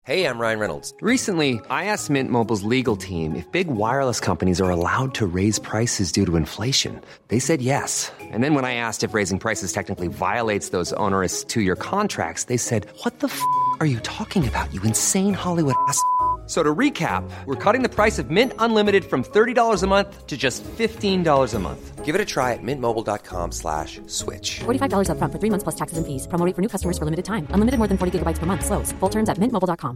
Hey, I'm Ryan Reynolds. Recently, I asked Mint Mobile's legal team if big wireless companies are allowed to raise prices due to inflation. They said yes. And then when I asked if raising prices technically violates those onerous two-year contracts, they said, "What the f*** are you talking about, you insane Hollywood ass?" So to recap, we're cutting the price of Mint Unlimited from $30 a month to just $15 a month. Give it a try at mintmobile.com/switch. $45 up front for 3 months plus taxes and fees. Promo rate for new customers for limited time. Unlimited more than 40 gigabytes per month. Slows full terms at mintmobile.com.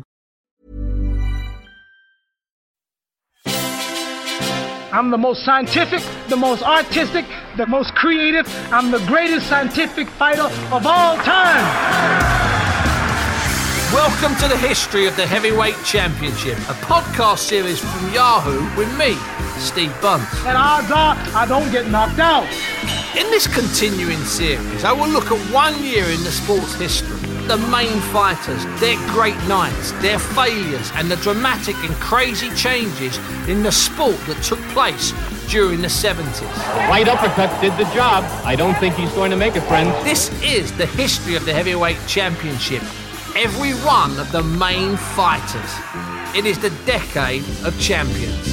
I'm the most scientific, the most artistic, the most creative. I'm the greatest scientific fighter of all time. Welcome to the History of the Heavyweight Championship, a podcast series from Yahoo with me, Steve Bunt. And odds are I don't get knocked out. In this continuing series, I will look at 1 year in the sport's history, the main fighters, their great nights, their failures, and the dramatic and crazy changes in the sport that took place during the 70s. The right uppercut did the job. I don't think he's going to make it, friends. This is the History of the Heavyweight Championship. Every one of the main fighters. It is the decade of champions.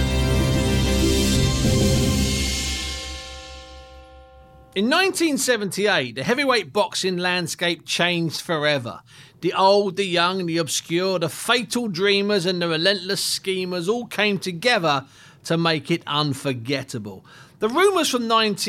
In 1978, the heavyweight boxing landscape changed forever. The old, the young, the obscure, the fatal dreamers and the relentless schemers all came together to make it unforgettable. The rumours from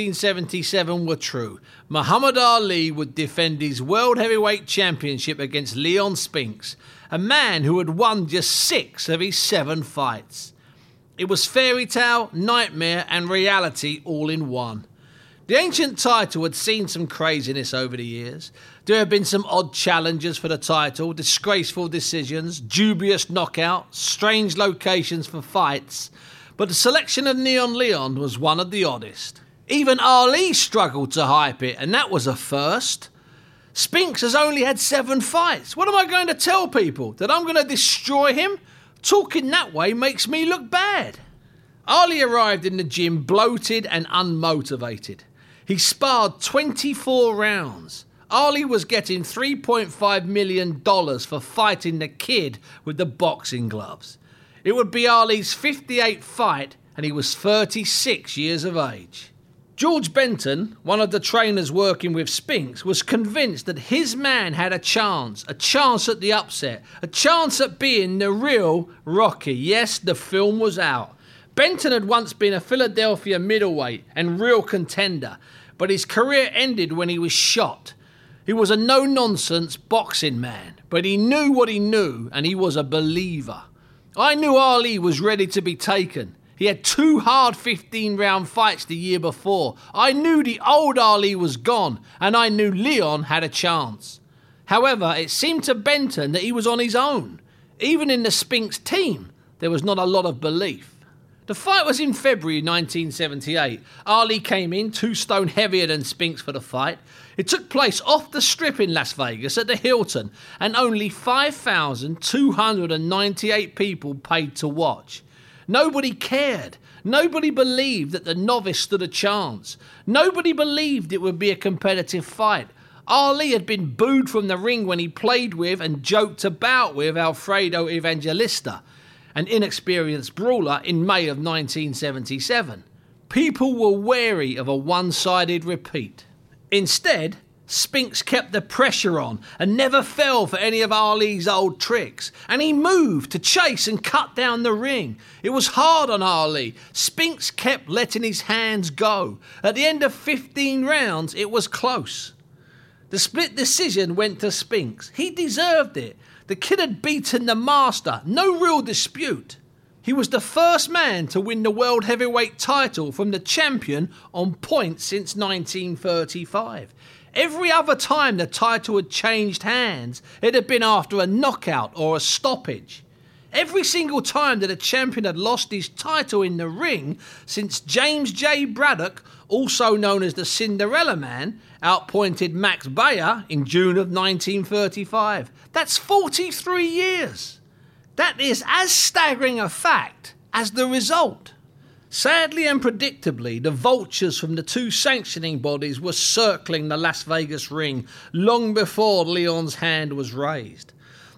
1977 were true. Muhammad Ali would defend his World Heavyweight Championship against Leon Spinks, a man who had won just 6 of his 7 fights. It was fairy tale, nightmare and reality all in one. The ancient title had seen some craziness over the years. There had been some odd challengers for the title, disgraceful decisions, dubious knockouts, strange locations for fights. But the selection of Neon Leon was one of the oddest. Even Ali struggled to hype it, and that was a first. Spinks has only had 7 fights. What am I going to tell people? That I'm going to destroy him? Talking that way makes me look bad. Ali arrived in the gym bloated and unmotivated. He sparred 24 rounds. Ali was getting $3.5 million for fighting the kid with the boxing gloves. It would be Ali's 58th fight, and he was 36 years of age. George Benton, one of the trainers working with Spinks, was convinced that his man had a chance at the upset, a chance at being the real Rocky. Yes, the film was out. Benton had once been a Philadelphia middleweight and real contender, but his career ended when he was shot. He was a no-nonsense boxing man, but he knew what he knew, and he was a believer. I knew Ali was ready to be taken. He had 2 hard 15-round fights the year before. I knew the old Ali was gone, and I knew Leon had a chance. However, it seemed to Benton that he was on his own. Even in the Spinks team, there was not a lot of belief. The fight was in February 1978. Ali came in 2 stone heavier than Spinks for the fight. It took place off the Strip in Las Vegas at the Hilton, and only 5,298 people paid to watch. Nobody cared. Nobody believed that the novice stood a chance. Nobody believed it would be a competitive fight. Ali had been booed from the ring when he played with and joked about with Alfredo Evangelista, an inexperienced brawler, in May of 1977. People were wary of a one-sided repeat. Instead, Spinks kept the pressure on and never fell for any of Ali's old tricks. And he moved to chase and cut down the ring. It was hard on Ali. Spinks kept letting his hands go. At the end of 15 rounds, it was close. The split decision went to Spinks. He deserved it. The kid had beaten the master, no real dispute. He was the first man to win the World Heavyweight title from the champion on points since 1935. Every other time the title had changed hands, it had been after a knockout or a stoppage. Every single time that a champion had lost his title in the ring since James J. Braddock, also known as the Cinderella Man, outpointed Max Baer in June of 1935. That's 43 years. That is as staggering a fact as the result. Sadly and predictably, the vultures from the 2 sanctioning bodies were circling the Las Vegas ring long before Leon's hand was raised.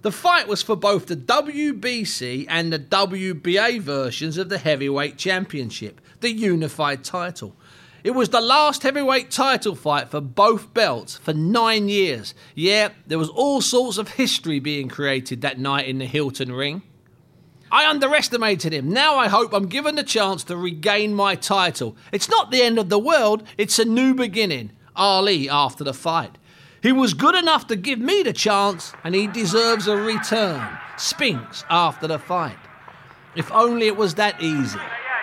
The fight was for both the WBC and the WBA versions of the Heavyweight Championship, the unified title. It was the last heavyweight title fight for both belts for 9 years. Yeah, there was all sorts of history being created that night in the Hilton ring. I underestimated him. Now I hope I'm given the chance to regain my title. It's not the end of the world, it's a new beginning. Ali after the fight. He was good enough to give me the chance, and he deserves a return. Spinks after the fight. If only it was that easy.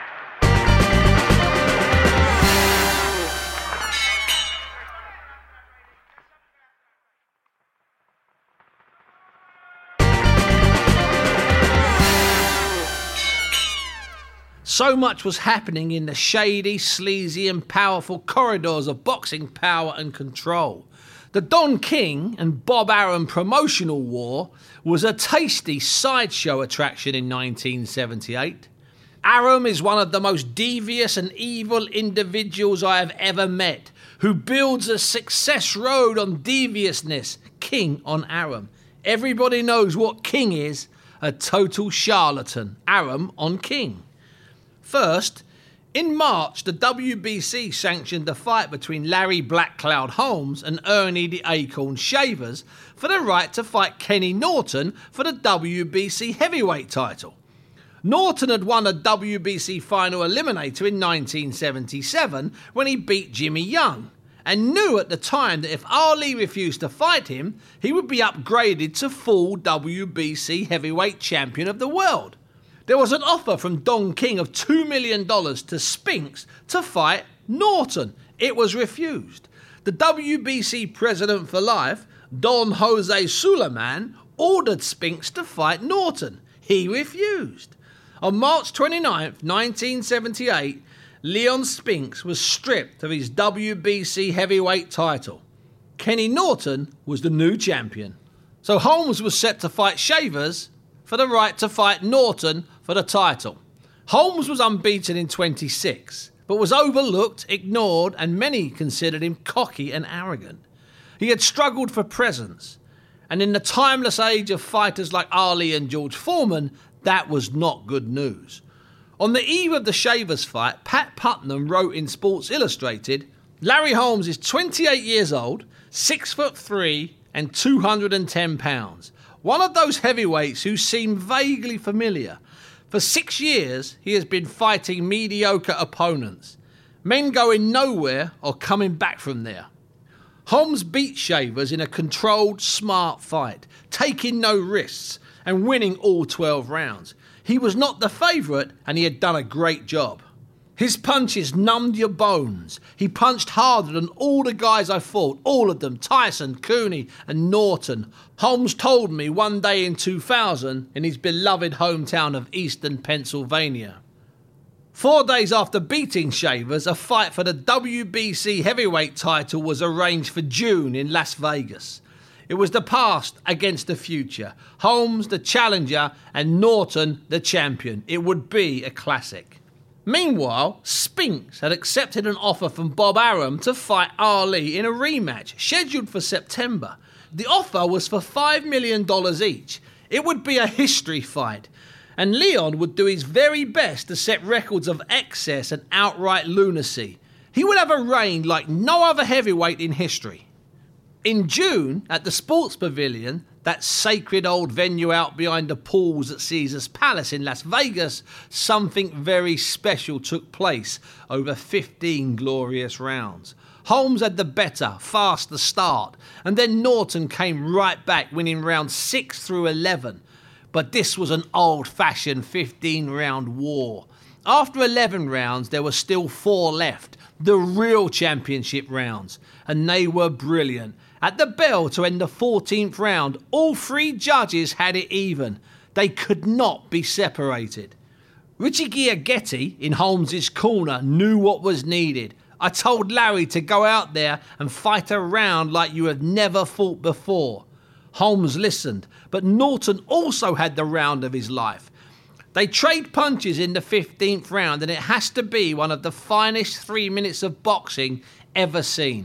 So much was happening in the shady, sleazy and powerful corridors of boxing power and control. The Don King and Bob Arum promotional war was a tasty sideshow attraction in 1978. Arum is one of the most devious and evil individuals I have ever met, who builds a success road on deviousness, King on Arum. Everybody knows what King is, a total charlatan. Arum on King. First, in March, the WBC sanctioned a fight between Larry Black Cloud Holmes and Ernie the Acorn Shavers for the right to fight Kenny Norton for the WBC heavyweight title. Norton had won a WBC final eliminator in 1977 when he beat Jimmy Young, and knew at the time that if Ali refused to fight him, he would be upgraded to full WBC heavyweight champion of the world. There was an offer from Don King of $2 million to Spinks to fight Norton. It was refused. The WBC president for life, Don Jose Suleiman, ordered Spinks to fight Norton. He refused. On March 29, 1978, Leon Spinks was stripped of his WBC heavyweight title. Kenny Norton was the new champion. So Holmes was set to fight Shavers for the right to fight Norton for the title. Holmes was unbeaten in 26, but was overlooked, ignored, and many considered him cocky and arrogant. He had struggled for presence, and in the timeless age of fighters like Ali and George Foreman, that was not good news. On the eve of the Shavers fight, Pat Putnam wrote in Sports Illustrated, Larry Holmes is 28 years old, 6'3" and 210 pounds. One of those heavyweights who seem vaguely familiar. For 6 years, he has been fighting mediocre opponents. Men going nowhere or coming back from there. Holmes beat Shavers in a controlled, smart fight, taking no risks and winning all 12 rounds. He was not the favourite and he had done a great job. His punches numbed your bones. He punched harder than all the guys I fought, all of them, Tyson, Cooney and Norton. Holmes told me one day in 2000 in his beloved hometown of Eastern Pennsylvania. 4 days after beating Shavers, a fight for the WBC heavyweight title was arranged for June in Las Vegas. It was the past against the future. Holmes the challenger and Norton the champion. It would be a classic. Meanwhile, Spinks had accepted an offer from Bob Arum to fight Ali in a rematch, scheduled for September. The offer was for $5 million each. It would be a history fight, and Leon would do his very best to set records of excess and outright lunacy. He would have a reign like no other heavyweight in history. In June, at the Sports Pavilion, that sacred old venue out behind the pools at Caesars Palace in Las Vegas, something very special took place over 15 glorious rounds. Holmes had the better, faster start, and then Norton came right back, winning rounds 6 through 11. But this was an old-fashioned 15-round war. After 11 rounds, there were still 4 left, the real championship rounds, and they were brilliant. At the bell to end the 14th round, all 3 judges had it even. They could not be separated. Richie Giagetti, in Holmes' corner, knew what was needed. I told Larry to go out there and fight a round like you have never fought before. Holmes listened, but Norton also had the round of his life. They trade punches in the 15th round, and it has to be one of the finest 3 minutes of boxing ever seen.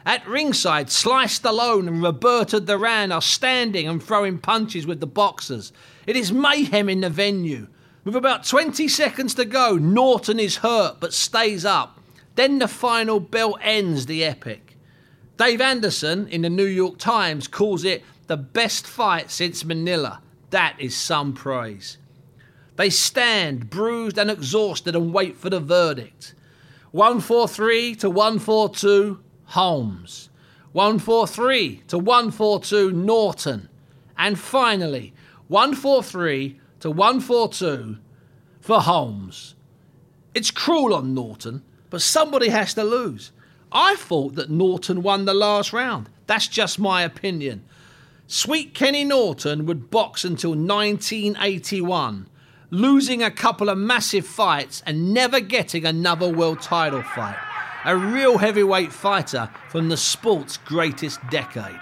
At ringside, Sly Stallone and Roberto Duran are standing and throwing punches with the boxers. It is mayhem in the venue. With about 20 seconds to go, Norton is hurt but stays up. Then the final bell ends the epic. Dave Anderson in the New York Times calls it the best fight since Manila. That is some praise. They stand, bruised and exhausted, and wait for the verdict. 143 to 142, Holmes. 143 to 142, Norton. And finally, 143 to 142 for Holmes. It's cruel on Norton, but somebody has to lose. I thought that Norton won the last round. That's just my opinion. Sweet Kenny Norton would box until 1981, losing a couple of massive fights and never getting another world title fight. A real heavyweight fighter from the sport's greatest decade.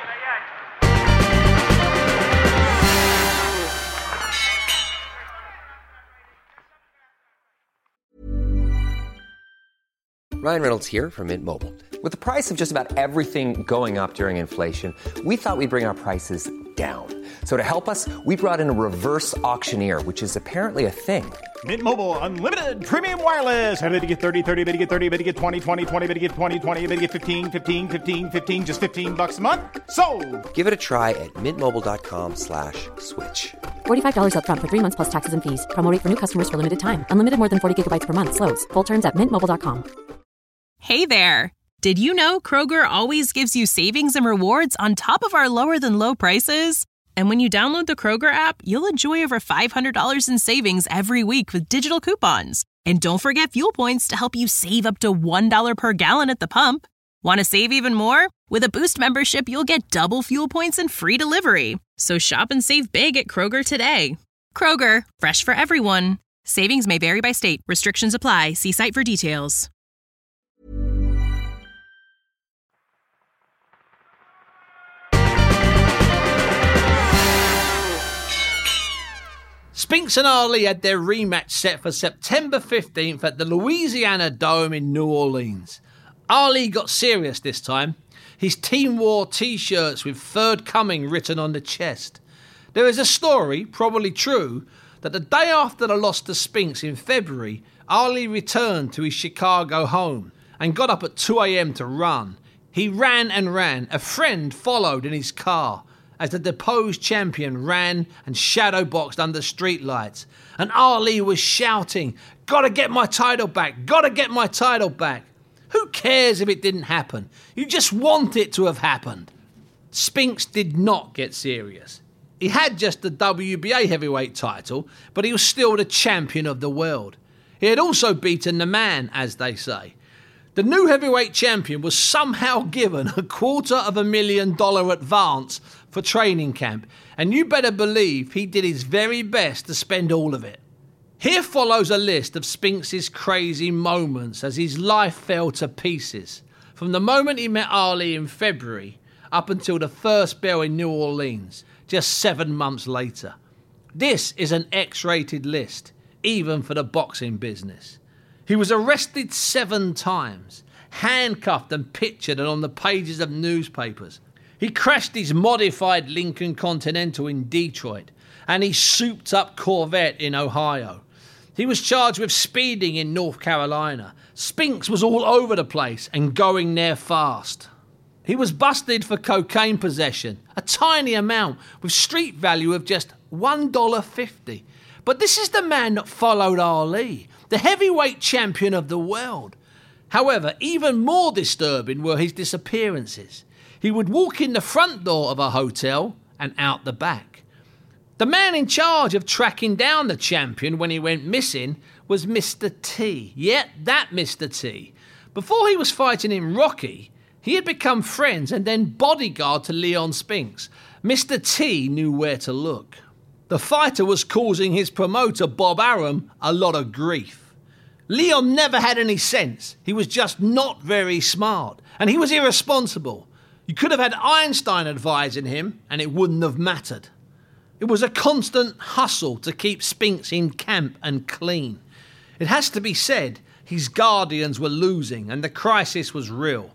Ryan Reynolds here from Mint Mobile. With the price of just about everything going up during inflation, we thought we'd bring our prices down. So to help us, we brought in a reverse auctioneer, which is apparently a thing. Mint Mobile Unlimited Premium Wireless. How to get 30, 30, bit to get 30, bit to get 20, 20, 20, bit to get 20, 20, bit to get 15, 15, 15, 15, just $15 a month? Sold! Give it a try at mintmobile.com/switch. $45 up front for 3 months plus taxes and fees. Promo rate for new customers for limited time. Unlimited more than 40 gigabytes per month. Slows full terms at mintmobile.com. Hey there. Did you know Kroger always gives you savings and rewards on top of our lower than low prices? And when you download the Kroger app, you'll enjoy over $500 in savings every week with digital coupons. And don't forget fuel points to help you save up to $1 per gallon at the pump. Want to save even more? With a Boost membership, you'll get double fuel points and free delivery. So shop and save big at Kroger today. Kroger, fresh for everyone. Savings may vary by state. Restrictions apply. See site for details. Spinks and Ali had their rematch set for September 15th at the Louisiana Dome in New Orleans. Ali got serious this time. His team wore T-shirts with Third Coming written on the chest. There is a story, probably true, that the day after the loss to Spinks in February, Ali returned to his Chicago home and got up at 2 a.m. to run. He ran and ran. A friend followed in his car as the deposed champion ran and shadowboxed under streetlights. And Ali was shouting, "Gotta get my title back, gotta get my title back." Who cares if it didn't happen? You just want it to have happened. Spinks did not get serious. He had just the WBA heavyweight title, but he was still the champion of the world. He had also beaten the man, as they say. The new heavyweight champion was somehow given a $250,000 advance for training camp, and you better believe he did his very best to spend all of it. Here follows a list of Spinks' crazy moments as his life fell to pieces, from the moment he met Ali in February up until the first bell in New Orleans, just 7 months later. This is an X-rated list, even for the boxing business. He was arrested 7 times, handcuffed and pictured on the pages of newspapers. He crashed his modified Lincoln Continental in Detroit and his souped-up Corvette in Ohio. He was charged with speeding in North Carolina. Spinks was all over the place and going there fast. He was busted for cocaine possession, a tiny amount with street value of just $1.50. But this is the man that followed Ali, the heavyweight champion of the world. However, even more disturbing were his disappearances. He would walk in the front door of a hotel and out the back. The man in charge of tracking down the champion when he went missing was Mr. T. Yet that Mr. T. Before he was fighting in Rocky, he had become friends and then bodyguard to Leon Spinks. Mr. T knew where to look. The fighter was causing his promoter, Bob Arum, a lot of grief. Leon never had any sense. He was just not very smart, and he was irresponsible. You could have had Einstein advising him, and it wouldn't have mattered. It was a constant hustle to keep Spinks in camp and clean. It has to be said, his guardians were losing, and the crisis was real.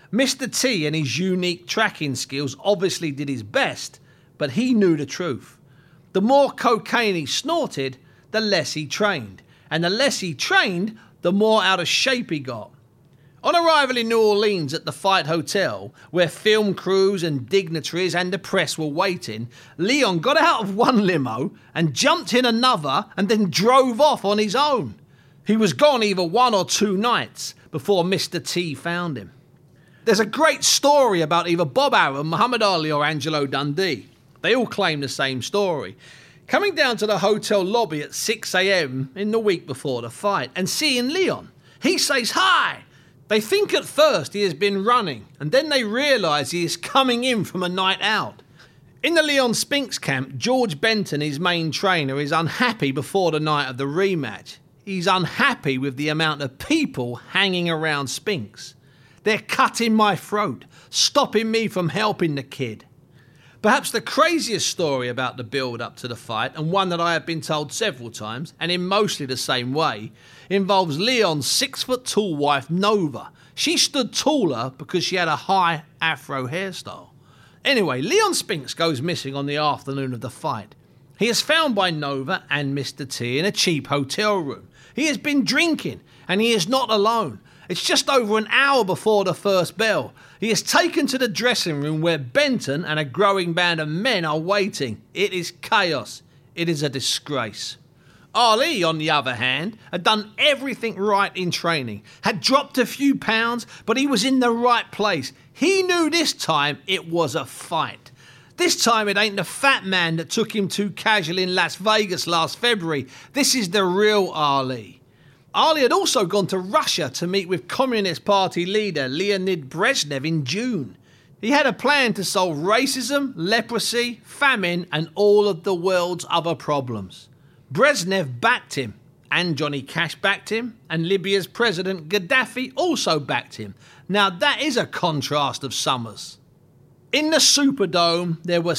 Mr. T and his unique tracking skills obviously did his best, but he knew the truth. The more cocaine he snorted, the less he trained. And the less he trained, the more out of shape he got. On arrival in New Orleans at the Fight Hotel, where film crews and dignitaries and the press were waiting, Leon got out of one limo and jumped in another and then drove off on his own. He was gone either 1 or 2 nights before Mr. T found him. There's a great story about either Bob Arum, Muhammad Ali or Angelo Dundee. They all claim the same story. Coming down to the hotel lobby at 6 a.m. in the week before the fight and seeing Leon. He says hi. They think at first he has been running, and then they realise he is coming in from a night out. In the Leon Spinks camp, George Benton, his main trainer, is unhappy before the night of the rematch. He's unhappy with the amount of people hanging around Spinks. They're cutting my throat, stopping me from helping the kid. Perhaps the craziest story about the build-up to the fight, and one that I have been told several times, and in mostly the same way, involves Leon's 6-foot-tall wife, Nova. She stood taller because she had a high afro hairstyle. Anyway, Leon Spinks goes missing on the afternoon of the fight. He is found by Nova and Mr. T in a cheap hotel room. He has been drinking, and he is not alone. It's just over an hour before the first bell. He is taken to the dressing room where Benton and a growing band of men are waiting. It is chaos. It is a disgrace. Ali, on the other hand, had done everything right in training, had dropped a few pounds, but he was in the right place. He knew this time it was a fight. This time it ain't the fat man that took him too casual in Las Vegas last February. This is the real Ali. Ali had also gone to Russia to meet with Communist Party leader Leonid Brezhnev in June. He had a plan to solve racism, leprosy, famine and all of the world's other problems. Brezhnev backed him, and Johnny Cash backed him, and Libya's President Gaddafi also backed him. Now that is a contrast of summers. In the Superdome, there were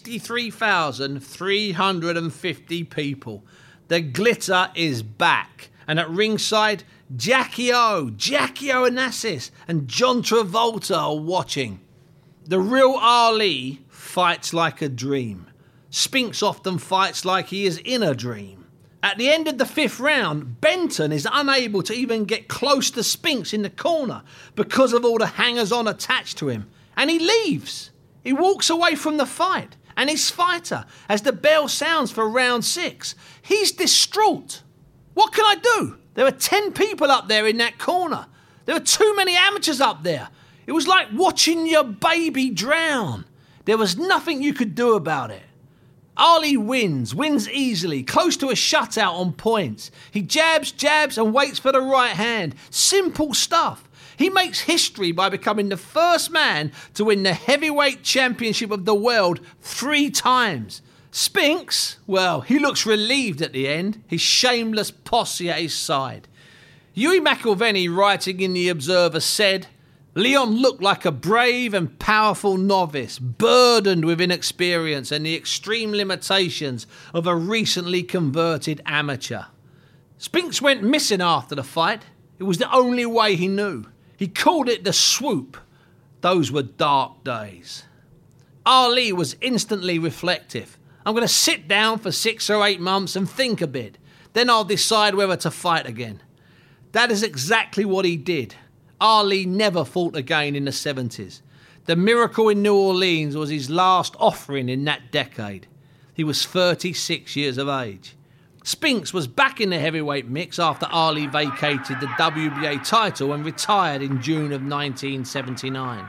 63,350 people. The glitter is back. And at ringside, Jackie Onassis and John Travolta are watching. The real Ali fights like a dream. Spinks often fights like he is in a dream. At the end of the 5th round, Benton is unable to even get close to Spinks in the corner because of all the hangers-on attached to him. And he leaves. He walks away from the fight. And his fighter, as the bell sounds for round 6, he's distraught. What can I do? There were 10 people up there in that corner. There were too many amateurs up there. It was like watching your baby drown. There was nothing you could do about it. Ali wins easily, close to a shutout on points. He jabs, and waits for the right hand. Simple stuff. He makes history by becoming the first man to win the heavyweight championship of the world 3 times. Spinks, well, he looks relieved at the end, his shameless posse at his side. Hughie McIlvenney, writing in The Observer, said, Leon looked like a brave and powerful novice, burdened with inexperience and the extreme limitations of a recently converted amateur. Spinks went missing after the fight. It was the only way he knew. He called it the swoop. Those were dark days. Ali was instantly reflective. I'm going to sit down for 6 or 8 months and think a bit. Then I'll decide whether to fight again. That is exactly what he did. Ali never fought again in the 70s. The Miracle in New Orleans was his last offering in that decade. He was 36 years of age. Spinks was back in the heavyweight mix after Ali vacated the WBA title and retired in June of 1979.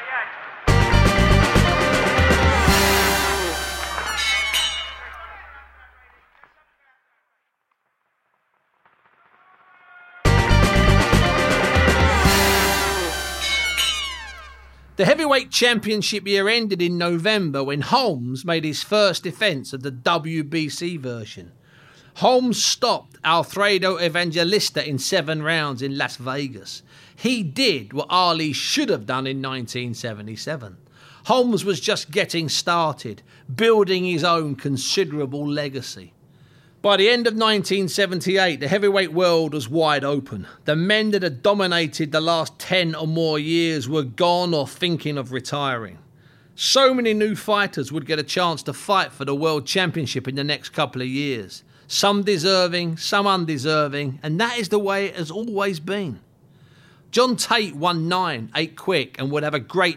The heavyweight championship year ended in November when Holmes made his first defence of the WBC version. Holmes stopped Alfredo Evangelista in 7 rounds in Las Vegas. He did what Ali should have done in 1977. Holmes was just getting started, building his own considerable legacy. By the end of 1978, the heavyweight world was wide open. The men that had dominated the last 10 or more years were gone or thinking of retiring. So many new fighters would get a chance to fight for the World Championship in the next couple of years. Some deserving, some undeserving, and that is the way it has always been. John Tate won 8 quick, and would have a great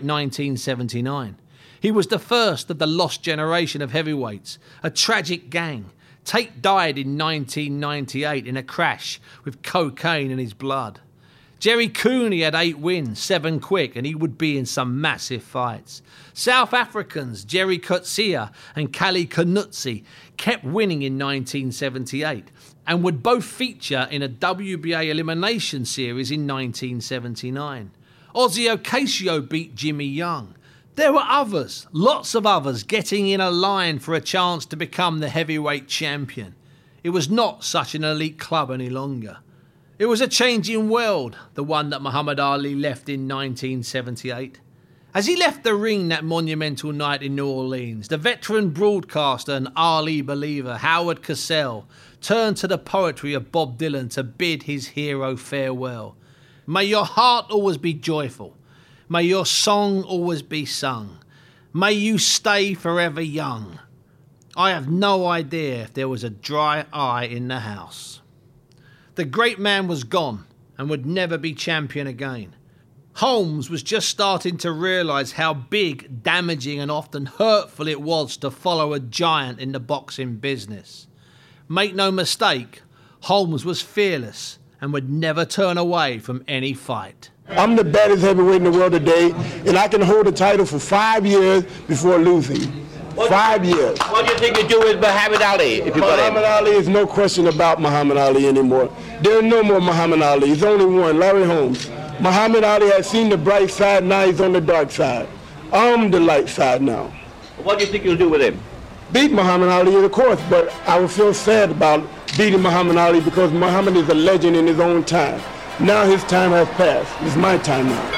1979. He was the first of the lost generation of heavyweights, a tragic gang. Tate died in 1998 in a crash with cocaine in his blood. Jerry Cooney had 8 wins, 7 quick, and he would be in some massive fights. South Africans Jerry Coetzee and Kali Kanutsi kept winning in 1978 and would both feature in a WBA elimination series in 1979. Ozzy Ocasio beat Jimmy Young. There were others, lots of others, getting in a line for a chance to become the heavyweight champion. It was not such an elite club any longer. It was a changing world, the one that Muhammad Ali left in 1978. As he left the ring that monumental night in New Orleans, the veteran broadcaster and Ali believer Howard Cosell turned to the poetry of Bob Dylan to bid his hero farewell. May your heart always be joyful. May your song always be sung. May you stay forever young. I have no idea if there was a dry eye in the house. The great man was gone and would never be champion again. Holmes was just starting to realise how big, damaging and often hurtful it was to follow a giant in the boxing business. Make no mistake, Holmes was fearless and would never turn away from any fight. I'm the baddest heavyweight in the world today, and I can hold the title for 5 years before losing. 5 years. What do you think you do with Muhammad Ali? If you Muhammad Ali is no question about Muhammad Ali anymore. There is no more Muhammad Ali. There's only one, Larry Holmes. Muhammad Ali has seen the bright side, now he's on the dark side. I'm the light side now. What do you think you'll do with him? Beat Muhammad Ali, of course, but I would feel sad about beating Muhammad Ali because Muhammad is a legend in his own time. Now his time has passed. It's my time now.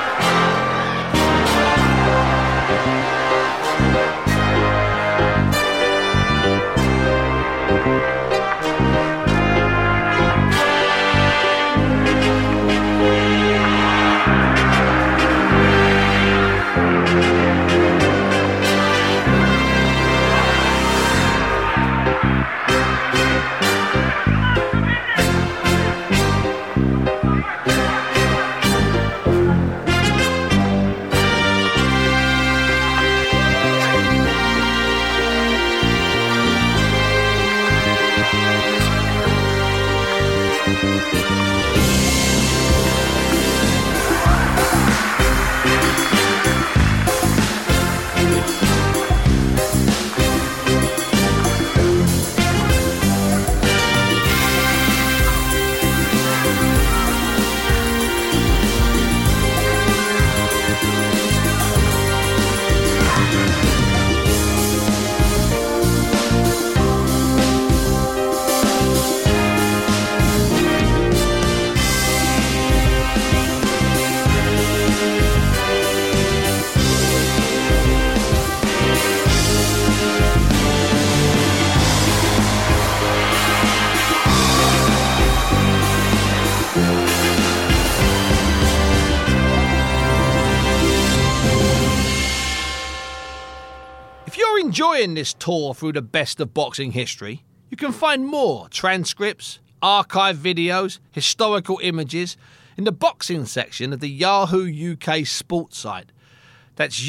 Enjoying this tour through the best of boxing history, you can find more transcripts, archive videos, historical images in the boxing section of the Yahoo UK sports site. That's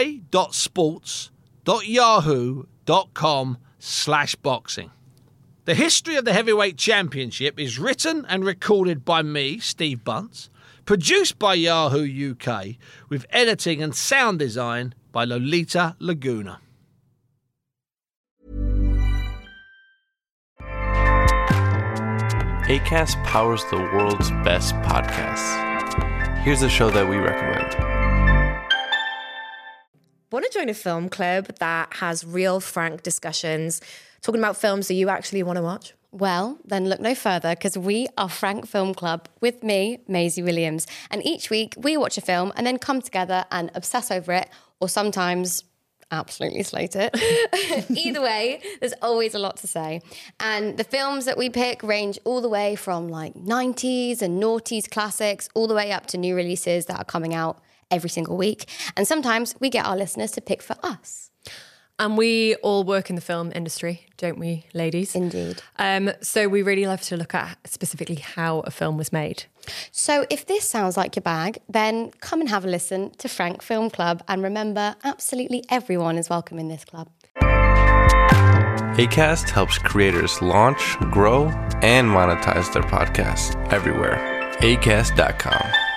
uk.sports.yahoo.com/boxing. The history of the Heavyweight Championship is written and recorded by me, Steve Bunce, produced by Yahoo UK, with editing and sound design by Lolita Laguna. Acast powers the world's best podcasts. Here's a show that we recommend. Want to join a film club that has real, frank discussions, talking about films that you actually want to watch? Well, then look no further, because we are Frank Film Club with me, Maisie Williams. And each week we watch a film and then come together and obsess over it, or sometimes absolutely slate it. Either way, there's always a lot to say. And the films that we pick range all the way from like 90s and noughties classics all the way up to new releases that are coming out every single week. And sometimes we get our listeners to pick for us. And we all work in the film industry, don't we, ladies? Indeed. So we really love to look at specifically how a film was made. So if this sounds like your bag, then come and have a listen to Frank Film Club. And remember, absolutely everyone is welcome in this club. Acast helps creators launch, grow, and monetize their podcasts everywhere. Acast.com.